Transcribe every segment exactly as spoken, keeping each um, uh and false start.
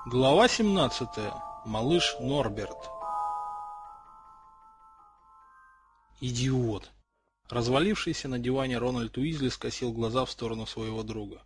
Глава семнадцатая. Малыш Норберт. Идиот. Развалившийся на диване Рональд Уизли скосил глаза в сторону своего друга.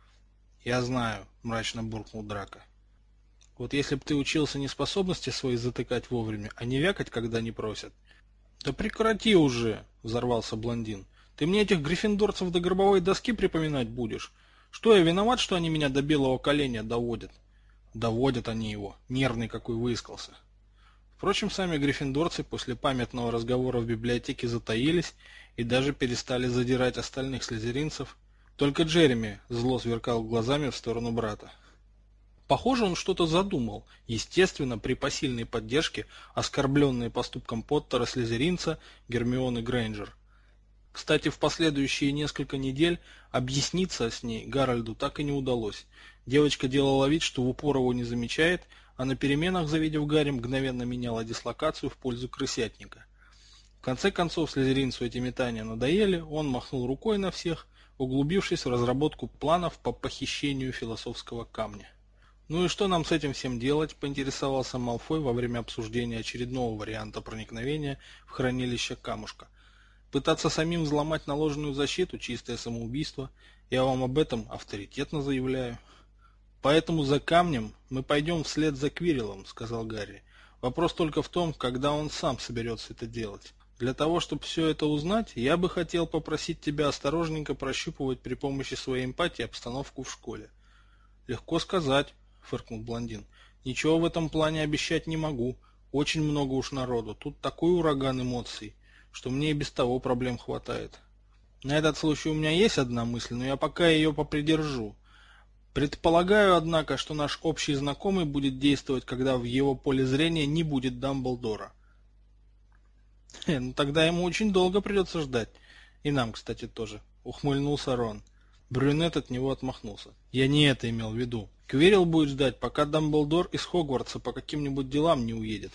«Я знаю», — мрачно буркнул Драко. «Вот если б ты учился неспособности свои затыкать вовремя, а не вякать, когда не просят». «Да прекрати уже», — взорвался блондин. «Ты мне этих гриффиндорцев до гробовой доски припоминать будешь? Что, я виноват, что они меня до белого коленя доводят?» Доводят они его, нервный какой выискался. Впрочем, сами гриффиндорцы после памятного разговора в библиотеке затаились и даже перестали задирать остальных слизеринцев. Только Джереми зло сверкал глазами в сторону брата. Похоже, он что-то задумал, естественно, при посильной поддержке оскорбленной поступком Поттера слизеринца Гермионы Грейнджер. Кстати, в последующие несколько недель объясниться с ней Гарольду так и не удалось. Девочка делала вид, что в упор его не замечает, а на переменах, завидев Гарри, мгновенно меняла дислокацию в пользу крысятника. В конце концов, слизеринцу эти метания надоели, он махнул рукой на всех, углубившись в разработку планов по похищению философского камня. «Ну и что нам с этим всем делать?» – поинтересовался Малфой во время обсуждения очередного варианта проникновения в хранилище камушка. «Пытаться самим взломать наложенную защиту – чистое самоубийство. Я вам об этом авторитетно заявляю». «Поэтому за камнем мы пойдем вслед за Квирреллом», – сказал Гарри. «Вопрос только в том, когда он сам соберется это делать. Для того, чтобы все это узнать, я бы хотел попросить тебя осторожненько прощупывать при помощи своей эмпатии обстановку в школе». «Легко сказать», – фыркнул блондин. «Ничего в этом плане обещать не могу. Очень много уж народу. Тут такой ураган эмоций, что мне и без того проблем хватает. На этот случай у меня есть одна мысль, но я пока ее попридержу. Предполагаю, однако, что наш общий знакомый будет действовать, когда в его поле зрения не будет Дамблдора». «Хе, ну тогда ему очень долго придется ждать. И нам, кстати, тоже», — ухмыльнулся Рон. Брюнет от него отмахнулся. «Я не это имел в виду. Квиррелл будет ждать, пока Дамблдор из Хогвартса по каким-нибудь делам не уедет.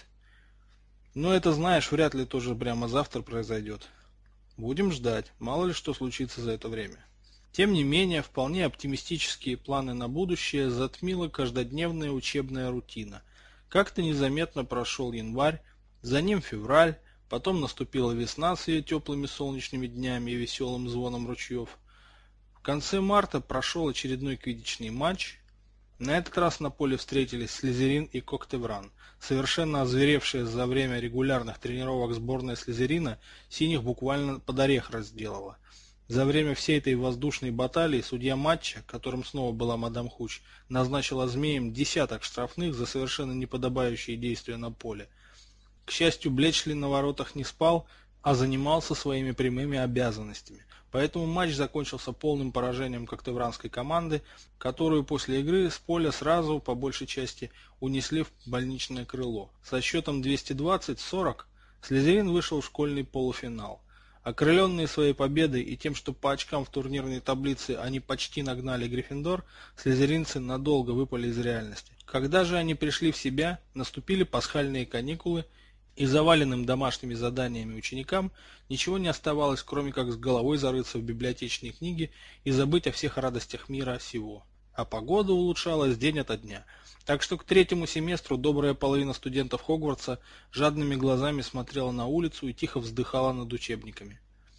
Но это, знаешь, вряд ли тоже прямо завтра произойдет. Будем ждать, мало ли что случится за это время». Тем не менее, вполне оптимистические планы на будущее затмила каждодневная учебная рутина. Как-то незаметно прошел январь, за ним февраль, потом наступила весна с ее теплыми солнечными днями и веселым звоном ручьев. В конце марта прошел очередной квиддичный матч. На этот раз на поле встретились Слизерин и Коктевран. Совершенно озверевшая за время регулярных тренировок сборная Слизерина синих буквально под орех разделала. За время всей этой воздушной баталии судья матча, которым снова была мадам Хуч, назначила змеям десяток штрафных за совершенно неподобающие действия на поле. К счастью, Блечли на воротах не спал, а занимался своими прямыми обязанностями. Поэтому матч закончился полным поражением коктевранской команды, которую после игры с поля сразу, по большей части, унесли в больничное крыло. Со счетом двести двадцать сорок Слизерин вышел в школьный полуфинал. Окрыленные своей победой и тем, что по очкам в турнирной таблице они почти нагнали Гриффиндор, слизеринцы надолго выпали из реальности. Когда же они пришли в себя, наступили пасхальные каникулы, и заваленным домашними заданиями ученикам ничего не оставалось, кроме как с головой зарыться в библиотечные книги и забыть о всех радостях мира сего. А погода улучшалась день ото дня. Так что к третьему семестру добрая половина студентов Хогвартса жадными глазами смотрела на улицу и тихо вздыхала над учебниками.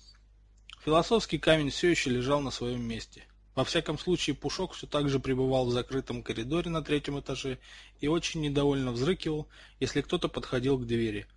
Философский камень все еще лежал на своем месте. Во всяком случае, Пушок все так же пребывал в закрытом коридоре на третьем этаже и очень недовольно взрыкивал, если кто-то подходил к двери.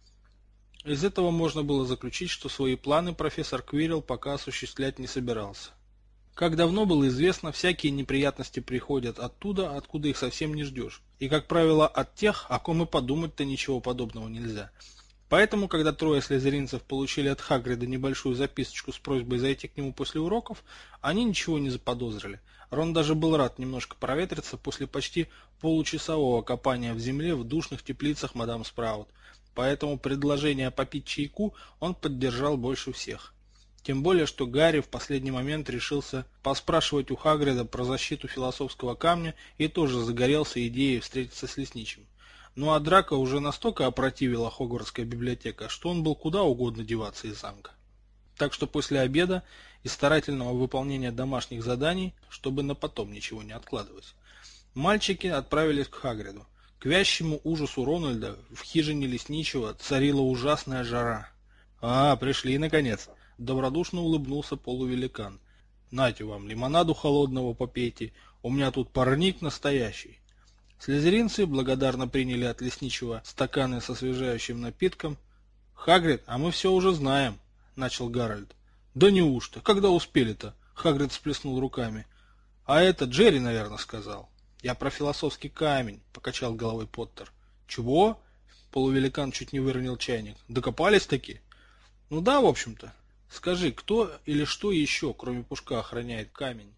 Из этого можно было заключить, что свои планы профессор Квиррелл пока осуществлять не собирался. Как давно было известно, всякие неприятности приходят оттуда, откуда их совсем не ждешь. И, как правило, от тех, о ком и подумать-то ничего подобного нельзя. Поэтому, когда трое слизеринцев получили от Хагрида небольшую записочку с просьбой зайти к нему после уроков, они ничего не заподозрили. Рон даже был рад немножко проветриться после почти получасового копания в земле в душных теплицах мадам Спраут. Поэтому предложение попить чайку он поддержал больше всех. Тем более, что Гарри в последний момент решился поспрашивать у Хагрида про защиту философского камня и тоже загорелся идеей встретиться с лесничим. Ну а Драко уже настолько опротивила Хогвартская библиотека, что он был куда угодно деваться из замка. Так что после обеда и старательного выполнения домашних заданий, чтобы на потом ничего не откладывать, Мальчики отправились к Хагриду. К вящему ужасу Рональда в хижине лесничего царила ужасная жара. «А, пришли, наконец!» — добродушно улыбнулся полувеликан. «Нате вам, лимонаду холодного попейте, у меня тут парник настоящий». Слизеринцы благодарно приняли от лесничего стаканы со освежающим напитком. «Хагрид, а мы все уже знаем», — начал Гарольд. «Да неужто? Когда успели-то?» — Хагрид всплеснул руками. «А это Джерри, наверное, сказал». «Я про философский камень», — покачал головой Поттер. «Чего?» — полувеликан чуть не выронил чайник. «Докопались-таки?» «Ну да, в общем-то. Скажи, кто или что еще, кроме Пушка, охраняет камень?»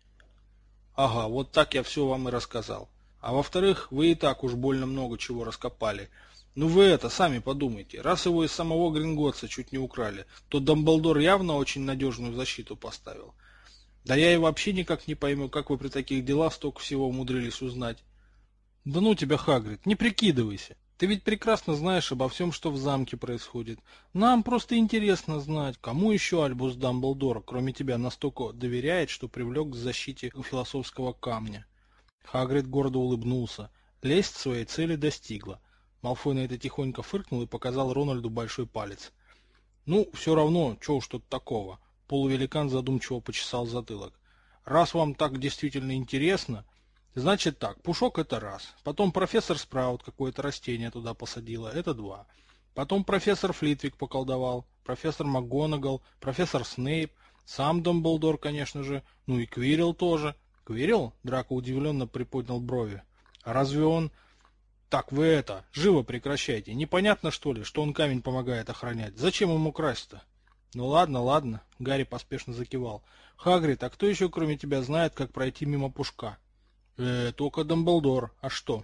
«Ага, вот так я все вам и рассказал. А во-вторых, вы и так уж больно много чего раскопали. Ну вы это, сами подумайте. Раз его из самого Гринготса чуть не украли, то Дамблдор явно очень надежную защиту поставил. Да я и вообще никак не пойму, как вы при таких делах столько всего умудрились узнать». «Да ну тебя, Хагрид, не прикидывайся. Ты ведь прекрасно знаешь обо всем, что в замке происходит. Нам просто интересно знать, кому еще Альбус Дамблдор, кроме тебя, настолько доверяет, что привлек к защите философского камня». Хагрид гордо улыбнулся. Лесть своей цели достигла. Малфой на это тихонько фыркнул и показал Рональду большой палец. «Ну, все равно, чего уж тут такого». Полувеликан задумчиво почесал затылок. «Раз вам так действительно интересно, значит так, Пушок — это раз. Потом профессор Спраут какое-то растение туда посадила, это два. Потом профессор Флитвик поколдовал, профессор МакГонагал, профессор Снейп, сам Дамблдор, конечно же, ну и Квиррелл тоже». «Квиррелл?» — Драко удивленно приподнял брови. «А разве он...» «Так вы это, живо прекращайте. Непонятно, что ли, что он камень помогает охранять? Зачем ему красть-то?» «Ну ладно, ладно», — Гарри поспешно закивал. «Хагрид, а кто еще кроме тебя знает, как пройти мимо Пушка?» «Э, только Дамблдор. А что?»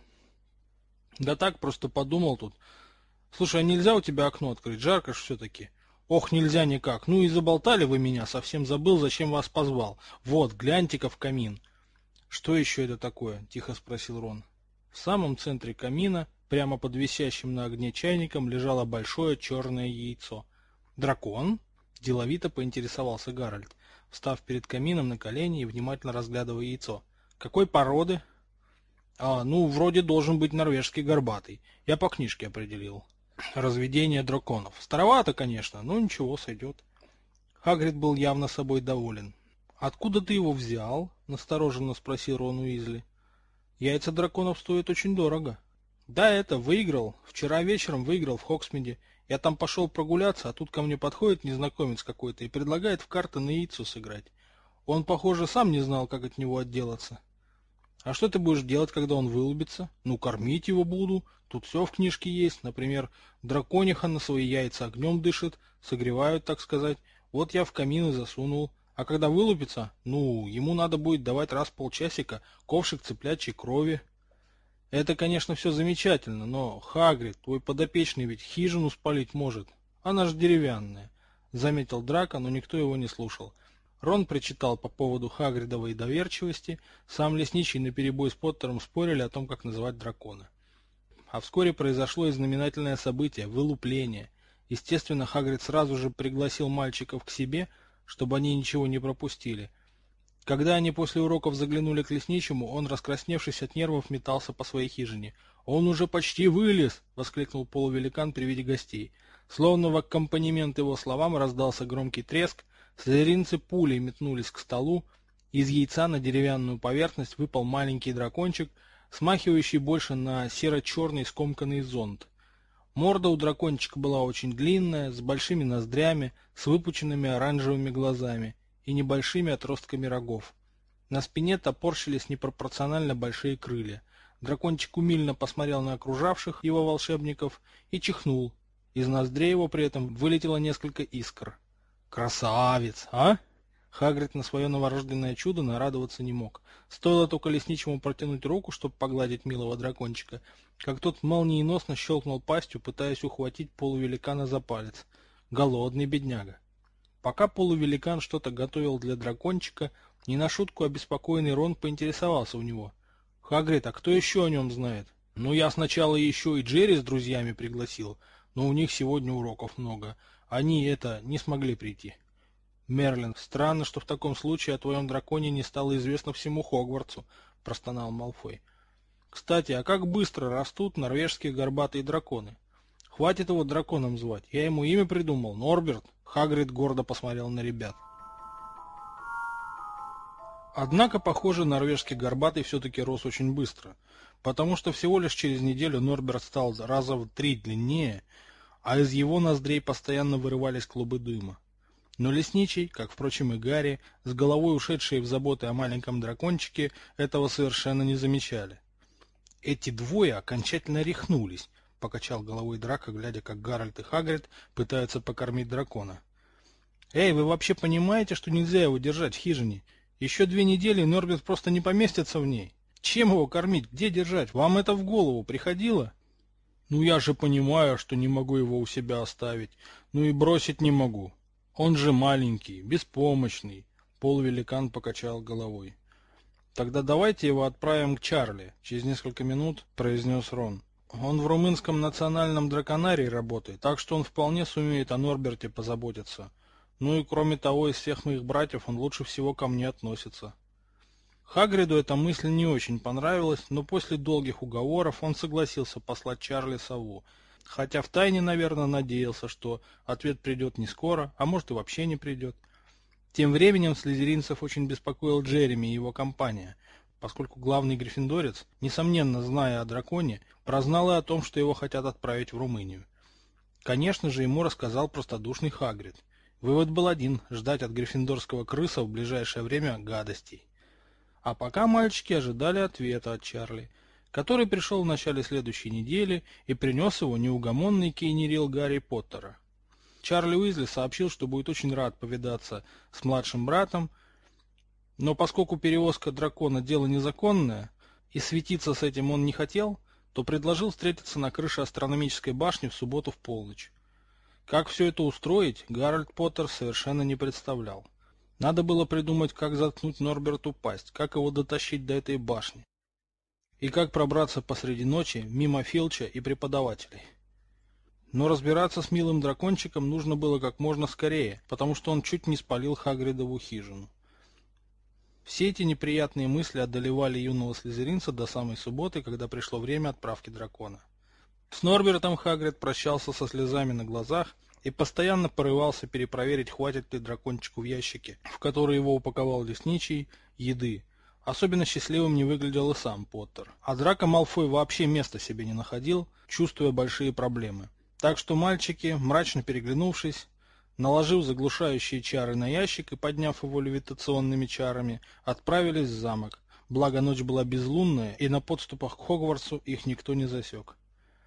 «Да так, просто подумал тут. Слушай, а нельзя у тебя окно открыть? Жарко ж все-таки». «Ох, нельзя никак. Ну и заболтали вы меня, совсем забыл, зачем вас позвал. Вот, гляньте-ка в камин». «Что еще это такое?» — тихо спросил Рон. В самом центре камина, прямо под висящим на огне чайником, лежало большое черное яйцо. «Дракон?» — деловито поинтересовался Гарольд, встав перед камином на колени и внимательно разглядывая яйцо. «Какой породы?» «А, ну, вроде должен быть норвежский горбатый. Я по книжке определил. Разведение драконов. Старовато, конечно, но ничего, сойдет». Хагрид был явно собой доволен. «Откуда ты его взял?» — настороженно спросил Рон Уизли. «Яйца драконов стоят очень дорого». «Да, это, выиграл. Вчера вечером выиграл в Хоксмиде. Я там пошел прогуляться, а тут ко мне подходит незнакомец какой-то и предлагает в карты на яйцо сыграть. Он, похоже, сам не знал, как от него отделаться». «А что ты будешь делать, когда он вылупится?» «Ну, кормить его буду. Тут все в книжке есть. Например, дракониха на свои яйца огнем дышит, согревают, так сказать. Вот я в камин и засунул. А когда вылупится, ну, ему надо будет давать раз в полчасика ковшик цыплячьей крови». «Это, конечно, все замечательно, но, Хагрид, твой подопечный ведь хижину спалить может. Она же деревянная», — заметил Драко, но никто его не слушал. Рон причитал по поводу Хагридовой доверчивости, сам лесничий наперебой с Поттером спорили о том, как называть дракона. А вскоре произошло и знаменательное событие — вылупление. Естественно, Хагрид сразу же пригласил мальчиков к себе, чтобы они ничего не пропустили. Когда они после уроков заглянули к лесничему, он, раскрасневшись от нервов, метался по своей хижине. «Он уже почти вылез!» — воскликнул полувеликан при виде гостей. Словно в аккомпанемент его словам раздался громкий треск, слизеринцы пулей метнулись к столу, из яйца на деревянную поверхность выпал маленький дракончик, смахивающий больше на серо-черный скомканный зонт. Морда у дракончика была очень длинная, с большими ноздрями, с выпученными оранжевыми глазами и небольшими отростками рогов. На спине топорщились непропорционально большие крылья. Дракончик умильно посмотрел на окружавших его волшебников и чихнул. Из ноздрей его при этом вылетело несколько искр. «Красавец, а?» Хагрид на свое новорожденное чудо нарадоваться не мог. Стоило только лесничему протянуть руку, чтобы погладить милого дракончика, как тот молниеносно щелкнул пастью, пытаясь ухватить полувеликана за палец. Голодный бедняга. Пока полувеликан что-то готовил для дракончика, не на шутку обеспокоенный Рон поинтересовался у него. «Хагрид, а кто еще о нем знает?» «Ну, я сначала еще и Джерри с друзьями пригласил, но у них сегодня уроков много. Они, это, не смогли прийти». «Мерлин, странно, что в таком случае о твоем драконе не стало известно всему Хогвартсу», — простонал Малфой. Кстати, а как быстро растут норвежские горбатые драконы? Хватит его драконом звать, я ему имя придумал, Норберт. Хагрид гордо посмотрел на ребят. Однако, похоже, норвежский горбатый все-таки рос очень быстро, потому что всего лишь через неделю Норберт стал раза в три длиннее, а из его ноздрей постоянно вырывались клубы дыма. Но лесничий, как, впрочем, и Гарри, с головой ушедшие в заботы о маленьком дракончике, этого совершенно не замечали. «Эти двое окончательно рехнулись», — покачал головой Драко, глядя, как Гарольд и Хагрид пытаются покормить дракона. «Эй, вы вообще понимаете, что нельзя его держать в хижине? Еще две недели, и Норберт просто не поместится в ней. Чем его кормить? Где держать? Вам это в голову приходило?» «Ну я же понимаю, что не могу его у себя оставить. Ну и бросить не могу. Он же маленький, беспомощный», — полувеликан покачал головой. «Тогда давайте его отправим к Чарли», — через несколько минут произнес Рон. «Он в румынском национальном драконарии работает, так что он вполне сумеет о Норберте позаботиться. Ну и кроме того, из всех моих братьев он лучше всего ко мне относится». Хагриду эта мысль не очень понравилась, но после долгих уговоров он согласился послать Чарли сову, хотя втайне, наверное, надеялся, что ответ придет не скоро, а может и вообще не придет. Тем временем слизеринцев очень беспокоил Джереми и его компания, поскольку главный гриффиндорец, несомненно зная о драконе, прознал и о том, что его хотят отправить в Румынию. Конечно же, ему рассказал простодушный Хагрид. Вывод был один – ждать от гриффиндорского крыса в ближайшее время гадостей. А пока мальчики ожидали ответа от Чарли, который пришел в начале следующей недели и принес его неугомонный кейнирил Гарри Поттера. Чарли Уизли сообщил, что будет очень рад повидаться с младшим братом, но поскольку перевозка дракона дело незаконное, и светиться с этим он не хотел, то предложил встретиться на крыше астрономической башни в субботу в полночь. Как все это устроить, Гарольд Поттер совершенно не представлял. Надо было придумать, как заткнуть Норберту пасть, как его дотащить до этой башни, и как пробраться посреди ночи мимо Филча и преподавателей. Но разбираться с милым дракончиком нужно было как можно скорее, потому что он чуть не спалил Хагридову хижину. Все эти неприятные мысли одолевали юного слизеринца до самой субботы, когда пришло время отправки дракона. С Норбертом Хагрид прощался со слезами на глазах и постоянно порывался перепроверить, хватит ли дракончику в ящике, в который его упаковал лесничий, еды. Особенно счастливым не выглядел и сам Поттер. А Драко Малфой вообще места себе не находил, чувствуя большие проблемы. Так что мальчики, мрачно переглянувшись, наложив заглушающие чары на ящик и подняв его левитационными чарами, отправились в замок. Благо ночь была безлунная, и на подступах к Хогвартсу их никто не засек.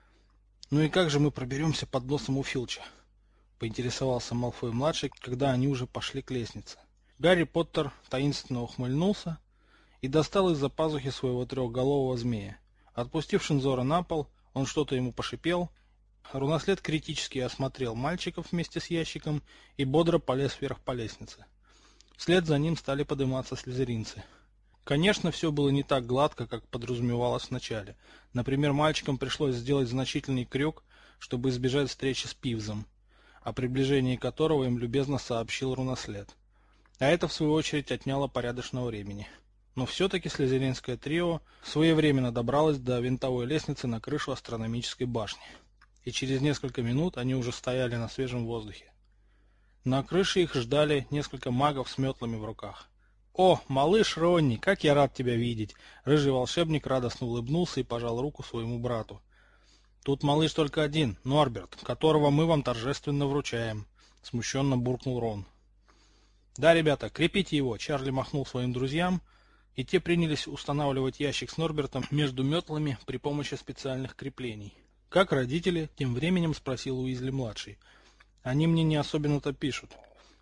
«Ну и как же мы проберемся под носом у Филча?» — поинтересовался Малфой-младший, когда они уже пошли к лестнице. Гарри Поттер таинственно ухмыльнулся и достал из-за пазухи своего трехголового змея. Отпустив Шинзора на пол, он что-то ему пошипел. Рунослед критически осмотрел мальчиков вместе с ящиком и бодро полез вверх по лестнице. Вслед за ним стали подниматься слизеринцы. Конечно, все было не так гладко, как подразумевалось вначале. Например, мальчикам пришлось сделать значительный крюк, чтобы избежать встречи с Пивзом, о приближении которого им любезно сообщил рунослед. А это, в свою очередь, отняло порядочного времени. Но все-таки слизеринское трио своевременно добралось до винтовой лестницы на крышу астрономической башни. И через несколько минут они уже стояли на свежем воздухе. На крыше их ждали несколько магов с метлами в руках. «О, малыш Ронни, как я рад тебя видеть!» Рыжий волшебник радостно улыбнулся и пожал руку своему брату. «Тут малыш только один, Норберт, которого мы вам торжественно вручаем», — смущенно буркнул Рон. «Да, ребята, крепите его», — Чарли махнул своим друзьям, и те принялись устанавливать ящик с Норбертом между метлами при помощи специальных креплений. «Как родители?» — тем временем спросил Уизли-младший. «Они мне не особенно-то пишут».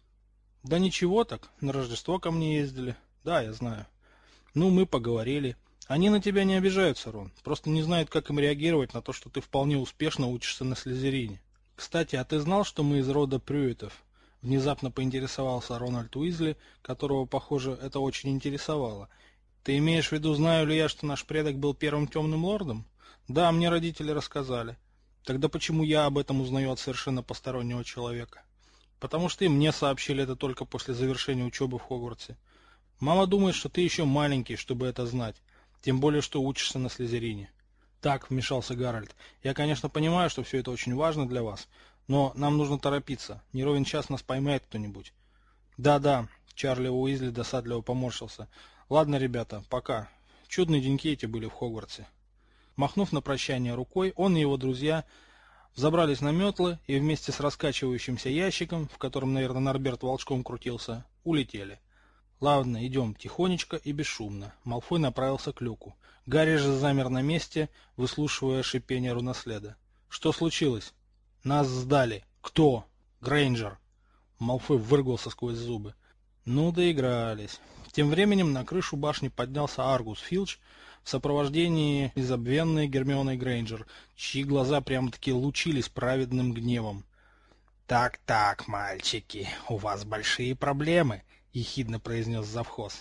«Да ничего так, на Рождество ко мне ездили». «Да, я знаю». «Ну, мы поговорили. Они на тебя не обижаются, Рон, просто не знают, как им реагировать на то, что ты вполне успешно учишься на Слизерине. Кстати, а ты знал, что мы из рода Прюитов?» Внезапно поинтересовался Рональд Уизли, которого, похоже, это очень интересовало. «Ты имеешь в виду, знаю ли я, что наш предок был первым темным лордом?» «Да, мне родители рассказали». «Тогда почему я об этом узнаю от совершенно постороннего человека?» «Потому что и мне сообщили это только после завершения учебы в Хогвартсе. Мама думает, что ты еще маленький, чтобы это знать. Тем более, что учишься на Слизерине. Так, вмешался Гарольд. Я, конечно, понимаю, что все это очень важно для вас, но нам нужно торопиться. Не ровен час нас поймает кто-нибудь. Да-да, Чарли Уизли досадливо поморщился. Ладно, ребята, пока. Чудные деньки эти были в Хогвартсе. Махнув на прощание рукой, он и его друзья взобрались на метлы и вместе с раскачивающимся ящиком, в котором, наверное, Норберт волчком крутился, улетели. Ладно, идем тихонечко и бесшумно. Малфой направился к люку. Гарри же замер на месте, выслушивая шипение руноследа. Что случилось? Нас сдали. Кто? Грейнджер. Малфой выргался сквозь зубы. Ну, доигрались. Тем временем на крышу башни поднялся Аргус Филч в сопровождении незабвенной Гермионы Грейнджер, чьи глаза прямо-таки лучились праведным гневом. «Так-так, мальчики, у вас большие проблемы», — ехидно произнес завхоз.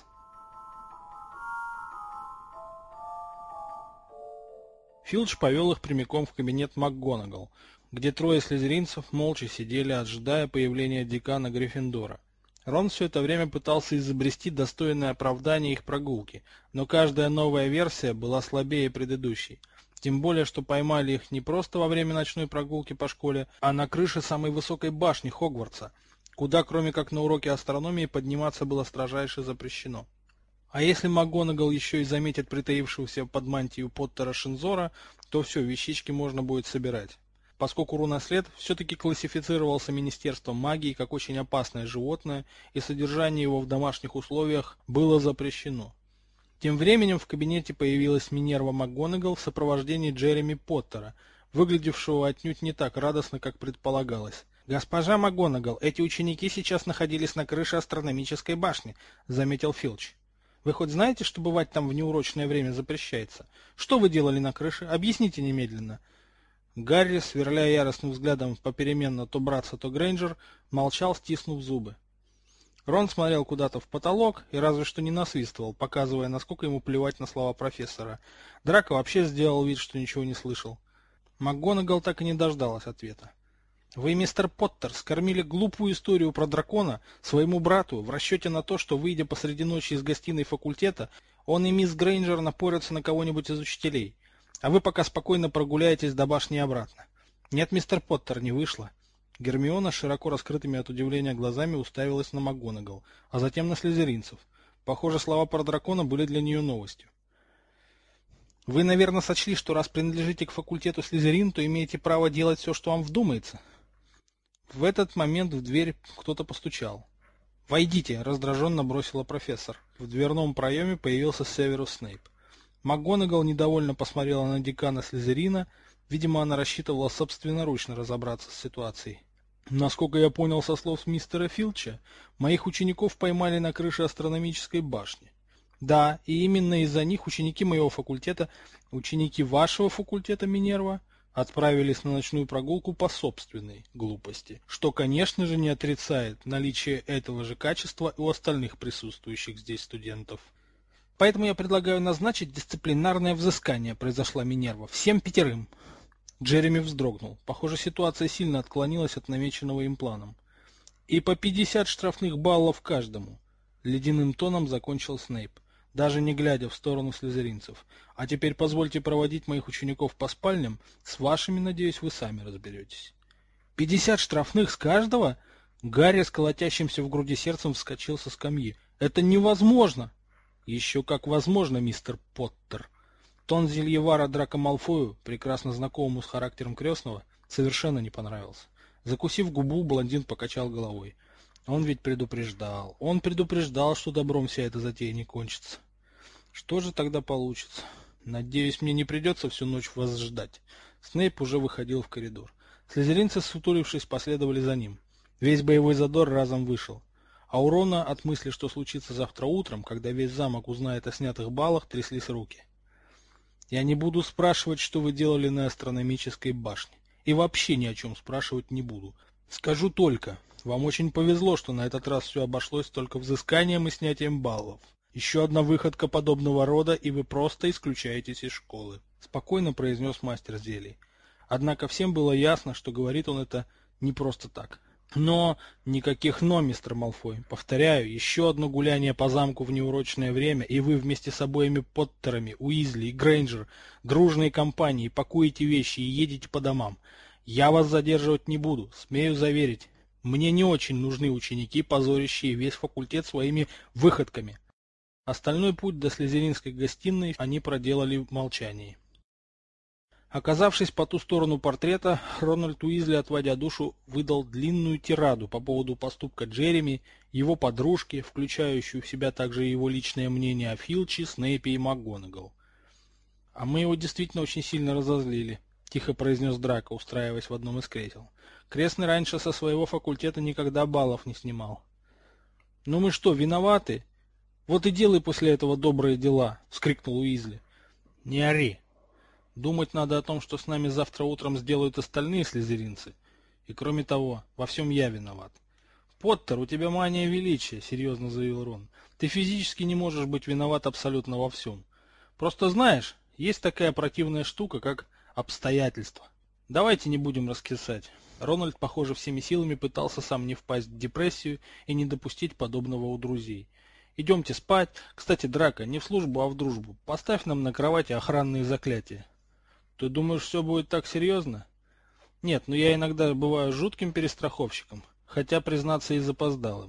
Филч повел их прямиком в кабинет МакГонагал, где трое слизеринцев молча сидели, ожидая появления декана Гриффиндора. Рон все это время пытался изобрести достойное оправдание их прогулки, но каждая новая версия была слабее предыдущей. Тем более, что поймали их не просто во время ночной прогулки по школе, а на крыше самой высокой башни Хогвартса, куда кроме как на уроке астрономии подниматься было строжайше запрещено. А если МакГонагал еще и заметит притаившегося под мантию Поттера Шинзора, то все, вещички можно будет собирать. Поскольку рунослед все-таки классифицировался Министерством магии как очень опасное животное, и содержание его в домашних условиях было запрещено. Тем временем в кабинете появилась Минерва МакГонагал в сопровождении Джереми Поттера, выглядевшего отнюдь не так радостно, как предполагалось. «Госпожа МакГонагал, эти ученики сейчас находились на крыше астрономической башни», — заметил Филч. «Вы хоть знаете, что бывать там в неурочное время запрещается? Что вы делали на крыше? Объясните немедленно». Гарри, сверляя яростным взглядом попеременно то братца, то Грейнджер, молчал, стиснув зубы. Рон смотрел куда-то в потолок и разве что не насвистывал, показывая, насколько ему плевать на слова профессора. Драко вообще сделал вид, что ничего не слышал. МакГонагал так и не дождалась ответа. «Вы, мистер Поттер, скормили глупую историю про дракона своему брату в расчете на то, что, выйдя посреди ночи из гостиной факультета, он и мисс Грейнджер напорятся на кого-нибудь из учителей. А вы пока спокойно прогуляетесь до башни и обратно». «Нет, мистер Поттер, не вышло». Гермиона широко раскрытыми от удивления глазами уставилась на МакГонагал, а затем на слизеринцев. Похоже, слова про дракона были для нее новостью. «Вы, наверное, сочли, что раз принадлежите к факультету Слизерин, то имеете право делать все, что вам вдумается». В этот момент в дверь кто-то постучал. «Войдите!» — раздраженно бросила профессор. В дверном проеме появился Северус Снейп. МакГонагал недовольно посмотрела на декана Слизерина. Видимо, она рассчитывала собственноручно разобраться с ситуацией. «Насколько я понял со слов мистера Филча, моих учеников поймали на крыше астрономической башни. Да, и именно из-за них ученики моего факультета, ученики вашего факультета Минерва, отправились на ночную прогулку по собственной глупости, что, конечно же, не отрицает наличие этого же качества и у остальных присутствующих здесь студентов. Поэтому я предлагаю назначить дисциплинарное взыскание», — произошла Минерва, — «всем пятерым». Джереми вздрогнул. Похоже, ситуация сильно отклонилась от намеченного им планом. «И по пятьдесят штрафных баллов каждому», — ледяным тоном закончил Снейп, даже не глядя в сторону слизеринцев. «А теперь позвольте проводить моих учеников по спальням. С вашими, надеюсь, вы сами разберетесь». «Пятьдесят штрафных с каждого?» Гарри с колотящимся в груди сердцем вскочил со скамьи. «Это невозможно!» «Еще как возможно, мистер Поттер». Тон зельевара Драко Малфою, прекрасно знакомому с характером крестного, совершенно не понравился. Закусив губу, блондин покачал головой. Он ведь предупреждал. Он предупреждал, что добром вся эта затея не кончится. Что же тогда получится? Надеюсь, мне не придется всю ночь вас ждать. Снейп уже выходил в коридор. Слизеринцы, сутулившись, последовали за ним. Весь боевой задор разом вышел. А у Рона от мысли, что случится завтра утром, когда весь замок узнает о снятых баллах, тряслись руки. «Я не буду спрашивать, что вы делали на астрономической башне. И вообще ни о чем спрашивать не буду. Скажу только, вам очень повезло, что на этот раз все обошлось только взысканием и снятием баллов. Еще одна выходка подобного рода, и вы просто исключаетесь из школы», — спокойно произнес мастер зелий. Однако всем было ясно, что говорит он это не просто так. Но никаких «но», мистер Малфой. Повторяю, еще одно гуляние по замку в неурочное время, и вы вместе с обоими Поттерами, Уизли и Грейнджер, дружной компанией, пакуете вещи и едете по домам. Я вас задерживать не буду, смею заверить. Мне не очень нужны ученики, позорящие весь факультет своими выходками. Остальной путь до слизеринской гостиной они проделали в молчании. Оказавшись по ту сторону портрета, Рональд Уизли, отводя душу, выдал длинную тираду по поводу поступка Джереми, его подружки, включающую в себя также его личное мнение о Филче, Снейпе и МакГонагал. «А мы его действительно очень сильно разозлили», — тихо произнес Драко, устраиваясь в одном из кресел. «Крестный раньше со своего факультета никогда баллов не снимал». «Ну мы что, виноваты? Вот и делай после этого добрые дела», — вскрикнул Уизли. «Не ори. Думать надо о том, что с нами завтра утром сделают остальные слизеринцы. И кроме того, во всем я виноват». «Поттер, у тебя мания величия», — серьезно заявил Рон. «Ты физически не можешь быть виноват абсолютно во всем. Просто знаешь, есть такая противная штука, как обстоятельства. Давайте не будем раскисать». Рональд, похоже, всеми силами пытался сам не впасть в депрессию и не допустить подобного у друзей. «Идемте спать. Кстати, Драко, не в службу, а в дружбу. Поставь нам на кровати охранные заклятия». «Ты думаешь, все будет так серьезно?» «Нет, но я иногда бываю жутким перестраховщиком, хотя, признаться, и запоздалым».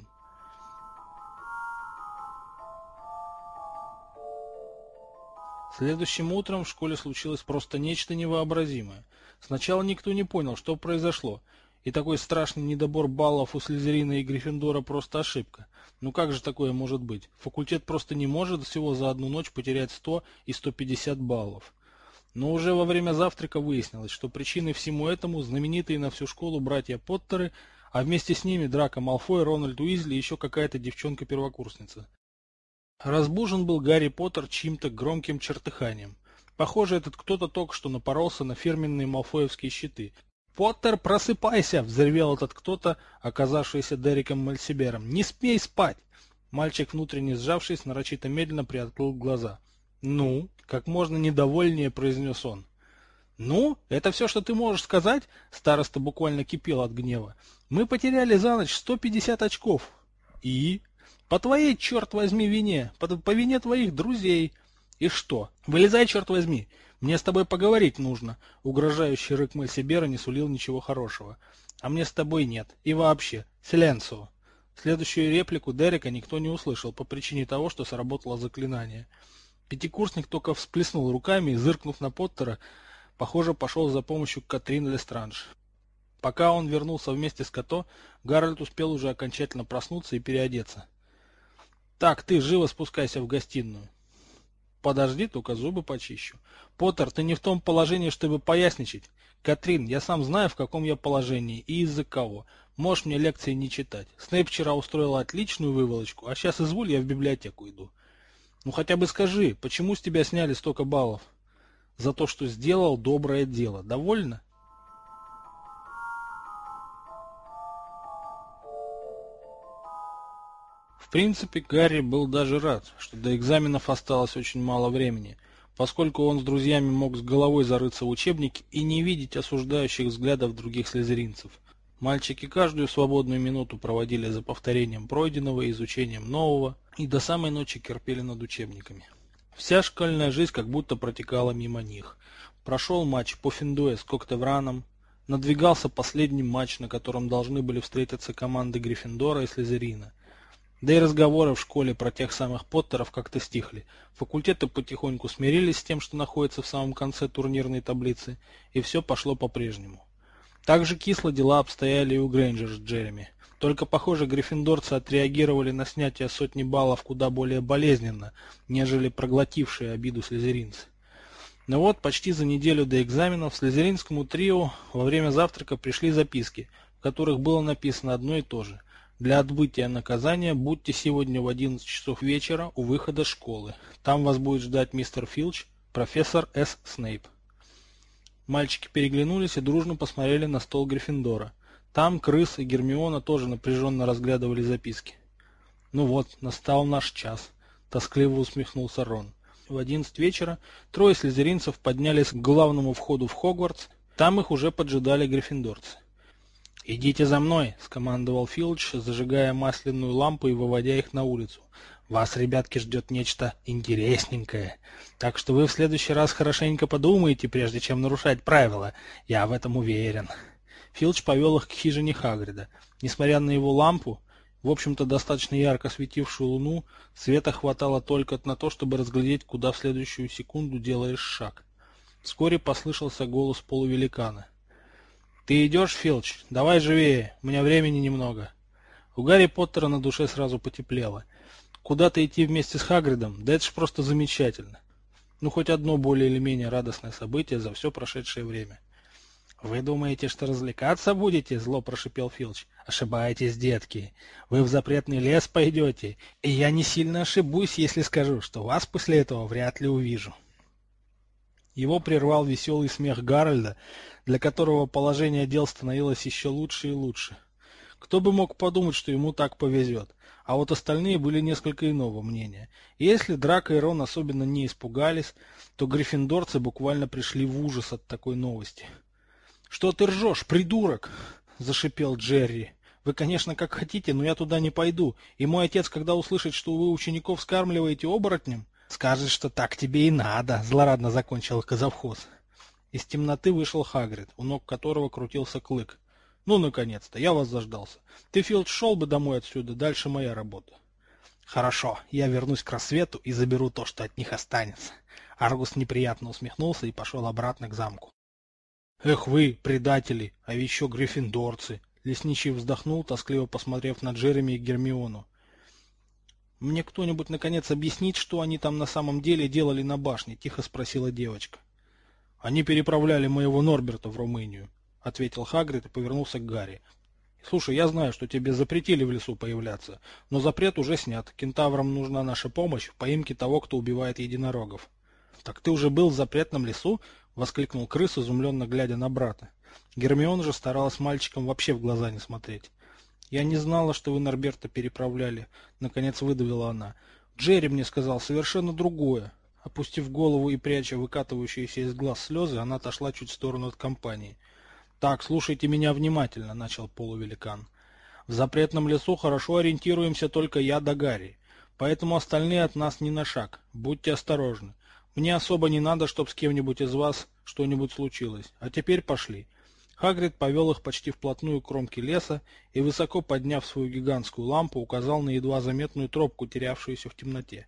Следующим утром в школе случилось просто нечто невообразимое. Сначала никто не понял, что произошло, и такой страшный недобор баллов у Слизерина и Гриффиндора просто ошибка. Ну как же такое может быть? Факультет просто не может всего за одну ночь потерять сто и сто пятьдесят баллов. Но уже во время завтрака выяснилось, что причиной всему этому знаменитые на всю школу братья Поттеры, а вместе с ними Драко Малфой, Рональд Уизли и еще какая-то девчонка-первокурсница. Разбужен был Гарри Поттер чьим-то громким чертыханием. Похоже, этот кто-то только что напоролся на фирменные малфоевские щиты. «Поттер, просыпайся!» — взревел этот кто-то, оказавшийся Дериком Мальсибером. «Не смей спать!» Мальчик, внутренне сжавшись, нарочито медленно приоткрыл глаза. «Ну?» — как можно недовольнее произнес он. «Ну? Это все, что ты можешь сказать?» Староста буквально кипел от гнева. «Мы потеряли за ночь сто пятьдесят очков». «И?» «По твоей, черт возьми, вине, по, по вине твоих друзей». «И что? Вылезай, черт возьми, мне с тобой поговорить нужно». Угрожающий рык Мальсибера не сулил ничего хорошего. «А мне с тобой нет. И вообще, силенцио». Следующую реплику Дерека никто не услышал по причине того, что сработало заклинание. Пятикурсник только всплеснул руками и, зыркнув на Поттера, похоже, пошел за помощью к Катрин Лестранж. Пока он вернулся вместе с Като, Гарольд успел уже окончательно проснуться и переодеться. «Так, ты живо спускайся в гостиную». «Подожди, только зубы почищу». «Поттер, ты не в том положении, чтобы поясничать». «Катрин, я сам знаю, в каком я положении и из-за кого. Можешь мне лекции не читать. Снейп вчера устроил отличную выволочку, а сейчас, изволь, я в библиотеку иду». «Ну хотя бы скажи, почему с тебя сняли столько баллов?» «За то, что сделал доброе дело. Довольно?» В принципе, Гарри был даже рад, что до экзаменов осталось очень мало времени, поскольку он с друзьями мог с головой зарыться в учебники и не видеть осуждающих взглядов других слизеринцев. Мальчики каждую свободную минуту проводили за повторением пройденного и изучением нового, и до самой ночи корпели над учебниками. Вся школьная жизнь как будто протекала мимо них. Прошел матч по Финдуэ с Коктевраном, надвигался последний матч, на котором должны были встретиться команды Гриффиндора и Слизерина. Да и разговоры в школе про тех самых Поттеров как-то стихли. Факультеты потихоньку смирились с тем, что находится в самом конце турнирной таблицы, и все пошло по-прежнему. Так же кисло дела обстояли и у Грейнджер с Джереми. Только, похоже, гриффиндорцы отреагировали на снятие сотни баллов куда более болезненно, нежели проглотившие обиду слизеринцы. Но вот почти за неделю до экзаменов слизеринскому трио во время завтрака пришли записки, в которых было написано одно и то же. Для отбытия наказания будьте сегодня в одиннадцать часов вечера у выхода из школы. Там вас будет ждать мистер Филч, профессор С. Снейп. Мальчики переглянулись и дружно посмотрели на стол Гриффиндора. Там Крыс и Гермиона тоже напряженно разглядывали записки. «Ну вот, настал наш час», — тоскливо усмехнулся Рон. В одиннадцать вечера трое слизеринцев поднялись к главному входу в Хогвартс. Там их уже поджидали гриффиндорцы. «Идите за мной!» — скомандовал Филч, зажигая масляную лампу и выводя их на улицу. «Вас, ребятки, ждет нечто интересненькое. Так что вы в следующий раз хорошенько подумаете, прежде чем нарушать правила. Я в этом уверен». Филч повел их к хижине Хагрида. Несмотря на его лампу, в общем-то достаточно ярко светившую луну, света хватало только на то, чтобы разглядеть, куда в следующую секунду делаешь шаг. Вскоре послышался голос полувеликана. «Ты идешь, Филч? Давай живее, у меня времени немного». У Гарри Поттера на душе сразу потеплело. Куда-то идти вместе с Хагридом, да это ж просто замечательно. Ну, хоть одно более или менее радостное событие за все прошедшее время. «Вы думаете, что развлекаться будете?» — зло прошипел Филч. «Ошибаетесь, детки. Вы в запретный лес пойдете, и я не сильно ошибусь, если скажу, что вас после этого вряд ли увижу». Его прервал веселый смех Гарольда, для которого положение дел становилось еще лучше и лучше. Кто бы мог подумать, что ему так повезет, а вот остальные были несколько иного мнения. И если Драко и Рон особенно не испугались, то гриффиндорцы буквально пришли в ужас от такой новости. «Что ты ржешь, придурок?» – зашипел Джерри. «Вы, конечно, как хотите, но я туда не пойду, и мой отец, когда услышит, что вы учеников скармливаете оборотнем, скажет, что так тебе и надо», — злорадно закончил казавхоз. Из темноты вышел Хагрид, у ног которого крутился Клык. «Ну, наконец-то, я вас заждался. Ты, Филч, шел бы домой отсюда, дальше моя работа». «Хорошо, я вернусь к рассвету и заберу то, что от них останется». Аргус неприятно усмехнулся и пошел обратно к замку. «Эх вы, предатели, а ведь еще гриффиндорцы!» Лесничий вздохнул, тоскливо посмотрев на Джереми и Гермиону. «Мне кто-нибудь, наконец, объяснит, что они там на самом деле делали на башне?» — тихо спросила девочка. «Они переправляли моего Норберта в Румынию», — ответил Хагрид и повернулся к Гарри. «Слушай, я знаю, что тебе запретили в лесу появляться, но запрет уже снят. Кентаврам нужна наша помощь в поимке того, кто убивает единорогов». «Так ты уже был в запретном лесу?» — воскликнул крыс, изумленно глядя на брата. Гермиона же старалась мальчикам вообще в глаза не смотреть. «Я не знала, что вы Норберта переправляли», — наконец выдавила она. «Джерри мне сказал совершенно другое». Опустив голову и пряча выкатывающиеся из глаз слезы, она отошла чуть в сторону от компании. «Так, слушайте меня внимательно», — начал полувеликан. «В запретном лесу хорошо ориентируемся только я да Гарри, поэтому остальные от нас не на шаг. Будьте осторожны. Мне особо не надо, чтобы с кем-нибудь из вас что-нибудь случилось. А теперь пошли». Хагрид повел их почти вплотную к кромке леса и, высоко подняв свою гигантскую лампу, указал на едва заметную тропку, терявшуюся в темноте.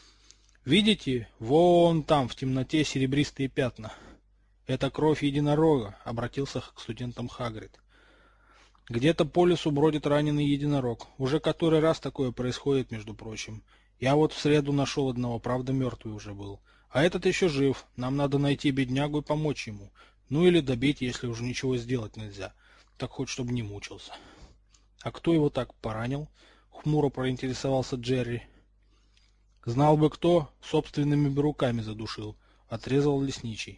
«Видите, вон там в темноте серебристые пятна. Это кровь единорога», — обратился к студентам Хагрид. «Где-то по лесу бродит раненый единорог. Уже который раз такое происходит, между прочим. Я вот в среду нашел одного, правда мертвый уже был. А этот еще жив. Нам надо найти беднягу и помочь ему. Ну или добить, если уже ничего сделать нельзя. Так хоть чтобы не мучился». «А кто его так поранил?» — хмуро проинтересовался Джерри. «Знал бы кто, собственными бы руками задушил», — отрезал лесничий.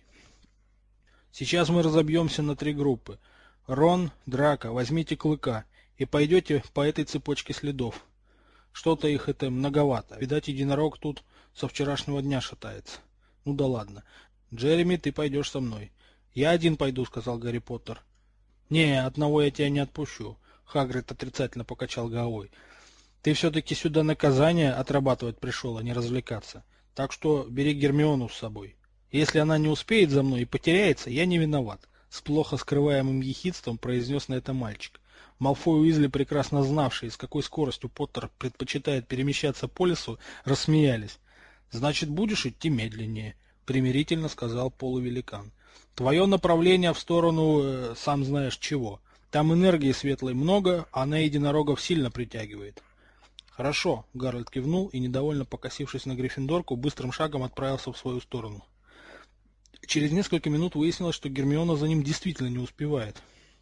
«Сейчас мы разобьемся на три группы. Рон, Драко, возьмите Клыка и пойдете по этой цепочке следов. Что-то их это многовато. Видать, единорог тут со вчерашнего дня шатается. Ну да ладно. Джереми, ты пойдешь со мной». «Я один пойду», — сказал Гарри Поттер. «Не, одного я тебя не отпущу», — Хагрид отрицательно покачал головой. «Ты все-таки сюда наказание отрабатывать пришел, а не развлекаться. Так что бери Гермиону с собой. Если она не успеет за мной и потеряется, я не виноват», — с плохо скрываемым ехидством произнес на это мальчик. Малфой и Уизли, прекрасно знавшие, с какой скоростью Поттер предпочитает перемещаться по лесу, рассмеялись. «Значит, будешь идти медленнее», — примирительно сказал полувеликан. «Твое направление в сторону, э, сам знаешь чего. Там энергии светлой много, а она единорогов сильно притягивает». «Хорошо», — Гарольд кивнул и, недовольно покосившись на Гриффиндорку, быстрым шагом отправился в свою сторону. Через несколько минут выяснилось, что Гермиона за ним действительно не успевает.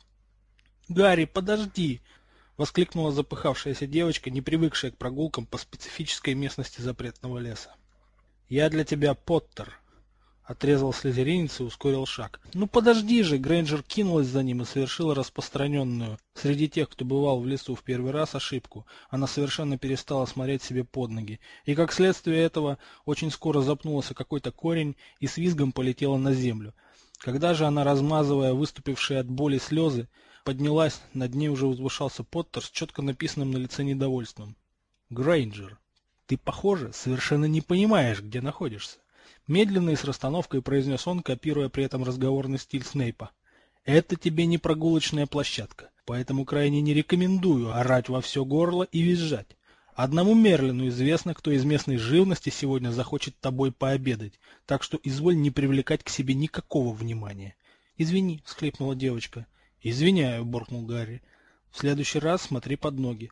«Гарри, подожди!» — воскликнула запыхавшаяся девочка, не привыкшая к прогулкам по специфической местности запретного леса. «Я для тебя Поттер», — отрезал слизеринец и ускорил шаг. «Ну подожди же!» — Грейнджер кинулась за ним и совершила распространенную среди тех, кто бывал в лесу в первый раз, ошибку. Она совершенно перестала смотреть себе под ноги. И как следствие этого очень скоро запнулся какой-то корень и с визгом полетела на землю. Когда же она, размазывая выступившие от боли слезы, поднялась, над ней уже возвышался Поттер с четко написанным на лице недовольством. «Грейнджер, ты, похоже, совершенно не понимаешь, где находишься», — медленно и с расстановкой произнес он, копируя при этом разговорный стиль Снейпа. «Это тебе не прогулочная площадка, поэтому крайне не рекомендую орать во все горло и визжать. Одному Мерлину известно, кто из местной живности сегодня захочет тобой пообедать, так что изволь не привлекать к себе никакого внимания». «Извини», — всхлипнула девочка. «Извиняю», — буркнул Гарри. «В следующий раз смотри под ноги».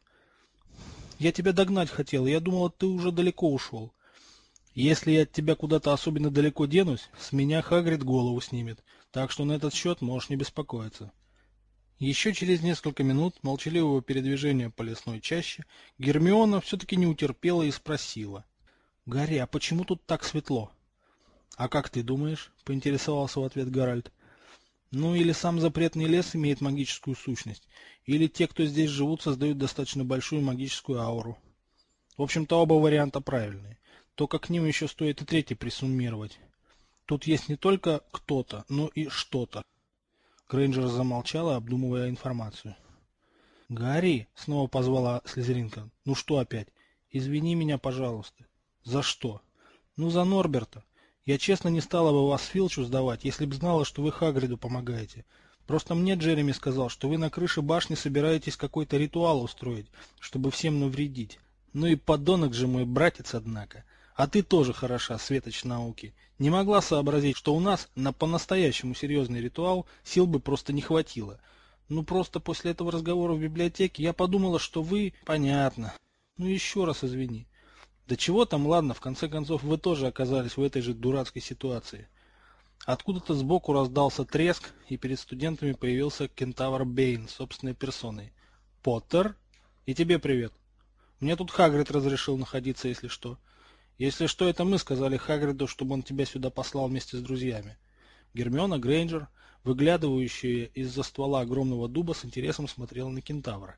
«Я тебя догнать хотел, я думала, ты уже далеко ушел». «Если я от тебя куда-то особенно далеко денусь, с меня Хагрид голову снимет, так что на этот счет можешь не беспокоиться». Еще через несколько минут молчаливого передвижения по лесной чаще Гермиона все-таки не утерпела и спросила. «Гарри, а почему тут так светло?» «А как ты думаешь?» — поинтересовался в ответ Гарольд. «Ну, или сам запретный лес имеет магическую сущность, или те, кто здесь живут, создают достаточно большую магическую ауру. В общем-то, оба варианта правильные, только к ним еще стоит и третий присуммировать. Тут есть не только кто-то, но и что-то». Грейнджер замолчала, обдумывая информацию. «Гарри!» — снова позвала Слизеринка. «Ну что опять? Извини меня, пожалуйста». «За что?» «Ну, за Норберта. Я честно не стала бы вас Филчу сдавать, если б знала, что вы Хагриду помогаете. Просто мне Джереми сказал, что вы на крыше башни собираетесь какой-то ритуал устроить, чтобы всем навредить. Ну и подонок же мой братец, однако. А ты тоже хороша, светоч науки. Не могла сообразить, что у нас на по-настоящему серьезный ритуал сил бы просто не хватило. Ну просто после этого разговора в библиотеке я подумала, что вы... Понятно. Ну еще раз извини». «Да чего там, ладно, в конце концов вы тоже оказались в этой же дурацкой ситуации». Откуда-то сбоку раздался треск, и перед студентами появился кентавр Бэйн собственной персоной. «Поттер? И тебе привет. Мне тут Хагрид разрешил находиться, если что. Если что, это мы сказали Хагриду, чтобы он тебя сюда послал вместе с друзьями». Гермиона Грейнджер, выглядывающая из-за ствола огромного дуба, с интересом смотрела на кентавра.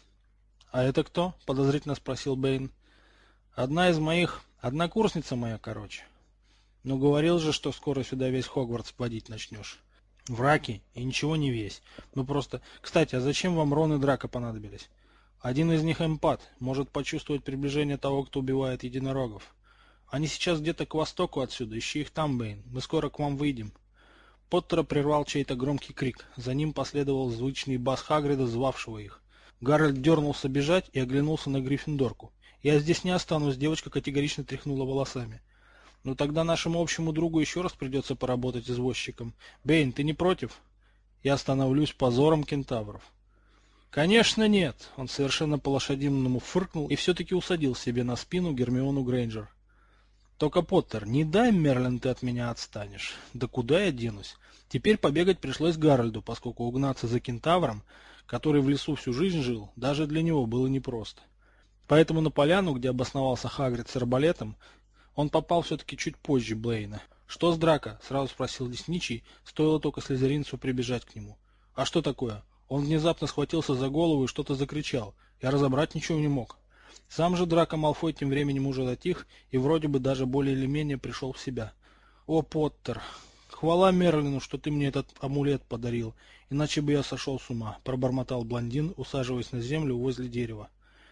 «А это кто?» — подозрительно спросил Бэйн. «Одна из моих... Однокурсница моя, короче. Но говорил же, что скоро сюда весь Хогвартс водить начнешь. Враки, и ничего не весь. Ну просто... Кстати, а зачем вам Рон и Драко понадобились? Один из них эмпат, может почувствовать приближение того, кто убивает единорогов. Они сейчас где-то к востоку отсюда, ищи их там, Бэйн. Мы скоро к вам выйдем». Поттера прервал чей-то громкий крик. За ним последовал звучный бас Хагрида, звавшего их. Гарольд дернулся бежать и оглянулся на Гриффиндорку. «Я здесь не останусь», — девочка категорично тряхнула волосами. «Ну тогда нашему общему другу еще раз придется поработать извозчиком. Бэйн, ты не против?» «Я становлюсь позором кентавров». «Конечно нет», — он совершенно по-лошадиному фыркнул и все-таки усадил себе на спину Гермиону Грейнджер. «Только, Поттер, не дай, Мерлин, ты от меня отстанешь. Да куда я денусь? Теперь побегать пришлось Гарольду, поскольку угнаться за кентавром, который в лесу всю жизнь жил, даже для него было непросто. Поэтому на поляну, где обосновался Хагрид с арбалетом, он попал все-таки чуть позже Блейна. «Что с Драко?» — сразу спросил лесничий, стоило только слизеринцу прибежать к нему. «А что такое?» Он внезапно схватился за голову и что-то закричал. Я разобрать ничего не мог. Сам же Драко Малфой тем временем уже затих и вроде бы даже более или менее пришел в себя. «О, Поттер! Хвала Мерлину, что ты мне этот амулет подарил, иначе бы я сошел с ума», — пробормотал блондин, усаживаясь на землю возле дерева.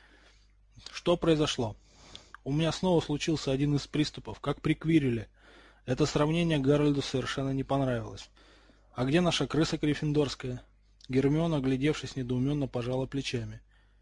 «Что произошло?» «У меня снова случился один из приступов, как при Квирреле». Это сравнение Гарольду совершенно не понравилось. «А где наша крыса гриффиндорская?» Гермиона, оглядевшись, недоуменно пожала плечами.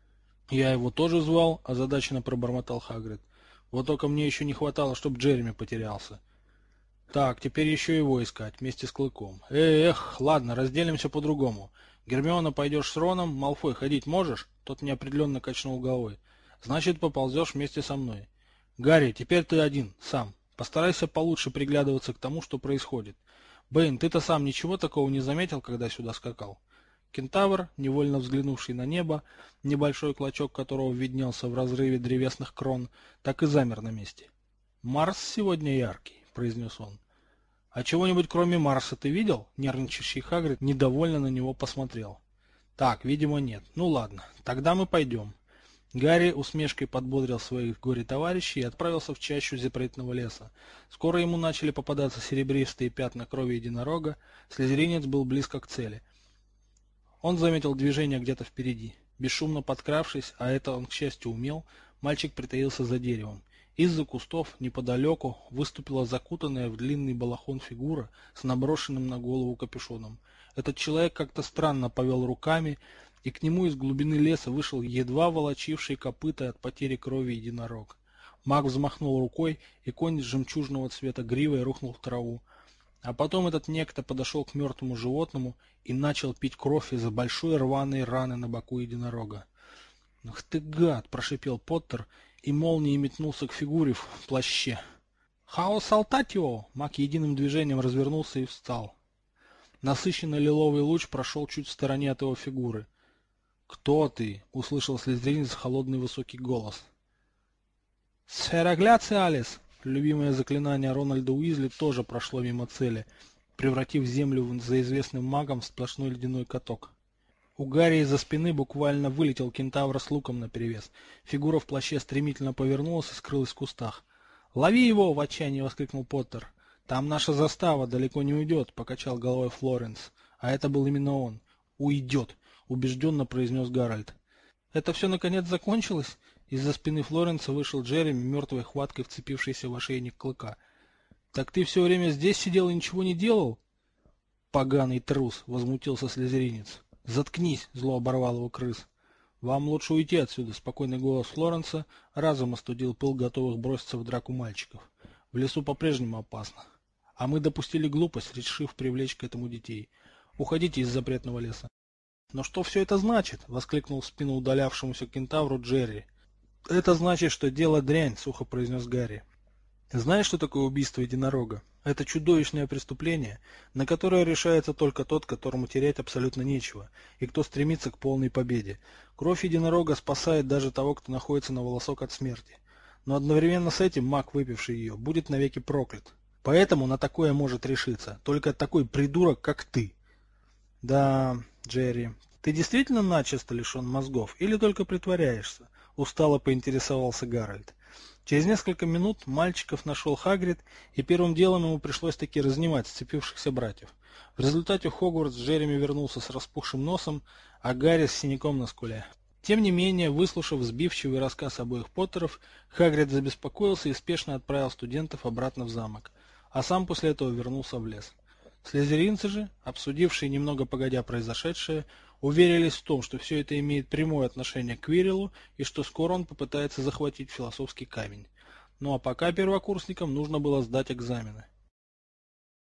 «Я его тоже звал», — озадаченно пробормотал Хагрид. «Вот только мне еще не хватало, чтобы Джереми потерялся». «Так, теперь еще его искать, вместе с Клыком. Эх, ладно, разделимся по-другому. Гермиона, пойдешь с Роном, Малфой, ходить можешь?» Тот неопределенно качнул головой. «Значит, поползешь вместе со мной. Гарри, теперь ты один, сам. Постарайся получше приглядываться к тому, что происходит. Бэйн, ты-то сам ничего такого не заметил, когда сюда скакал?» Кентавр, невольно взглянувший на небо, небольшой клочок которого виднелся в разрыве древесных крон, так и замер на месте. «Марс сегодня яркий», — произнес он. «А чего-нибудь кроме Марса ты видел?» Нервничающий Хагрид недовольно на него посмотрел. «Так, видимо, нет. Ну ладно, тогда мы пойдем». Гарри усмешкой подбодрил своих горе-товарищей и отправился в чащу запретного леса. Скоро ему начали попадаться серебристые пятна крови единорога, слизеринец был близко к цели. Он заметил движение где-то впереди. Бесшумно подкравшись, а это он, к счастью, умел, мальчик притаился за деревом. Из-за кустов, неподалеку, выступила закутанная в длинный балахон фигура с наброшенным на голову капюшоном. Этот человек как-то странно повел руками, и к нему из глубины леса вышел едва волочивший копыта от потери крови единорог. Маг взмахнул рукой, и конь с жемчужного цвета гривой рухнул в траву. А потом этот некто подошел к мертвому животному и начал пить кровь из большой рваной раны на боку единорога. «Ах ты гад!» – прошипел Поттер, и молнией метнулся к фигуре в плаще. «Хаос Алтатио!» – маг единым движением развернулся и встал. Насыщенный лиловый луч прошел чуть в стороне от его фигуры. «Кто ты?» – услышал слизеринец холодный высокий голос. «Сферогляциалис!» Любимое заклинание Рональда Уизли тоже прошло мимо цели, превратив землю за известным магом в сплошной ледяной каток. У Гарри из-за спины буквально вылетел кентавр с луком наперевес. Фигура в плаще стремительно повернулась и скрылась в кустах. «Лови его!» — в отчаянии воскликнул Поттер. «Там наша застава далеко не уйдет», — покачал головой Флоренс. А это был именно он. «Уйдет!» — убежденно произнес Гарольд. «Это все наконец закончилось?» Из-за спины Флоренса вышел Джереми, мертвой хваткой вцепившийся в ошейник клыка. «Так ты все время здесь сидел и ничего не делал?» «Поганый трус!» — возмутился слизеринец. «Заткнись!» — зло оборвал его крыс. «Вам лучше уйти отсюда!» — спокойный голос Флоренса разом остудил пыл готовых броситься в драку мальчиков. «В лесу по-прежнему опасно. А мы допустили глупость, решив привлечь к этому детей. Уходите из запретного леса». «Но что все это значит?» — воскликнул в спину удалявшемуся кентавру Джерри. «Это значит, что дело дрянь», — сухо произнес Гарри. «Знаешь, что такое убийство единорога? Это чудовищное преступление, на которое решается только тот, которому терять абсолютно нечего, и кто стремится к полной победе. Кровь единорога спасает даже того, кто находится на волосок от смерти. Но одновременно с этим маг, выпивший ее, будет навеки проклят. Поэтому на такое может решиться только такой придурок, как ты». «Да, Джерри, ты действительно начисто лишен мозгов или только притворяешься?» — устало поинтересовался Гарольд. Через несколько минут мальчиков нашел Хагрид, и первым делом ему пришлось таки разнимать сцепившихся братьев. В результате Хогвартс с Джереми вернулся с распухшим носом, а Гарри с синяком на скуле. Тем не менее, выслушав сбивчивый рассказ обоих Поттеров, Хагрид забеспокоился и спешно отправил студентов обратно в замок, а сам после этого вернулся в лес. Слизеринцы же, обсудившие немного погодя произошедшее, уверились в том, что все это имеет прямое отношение к Квирреллу и что скоро он попытается захватить философский камень. Ну а пока первокурсникам нужно было сдать экзамены.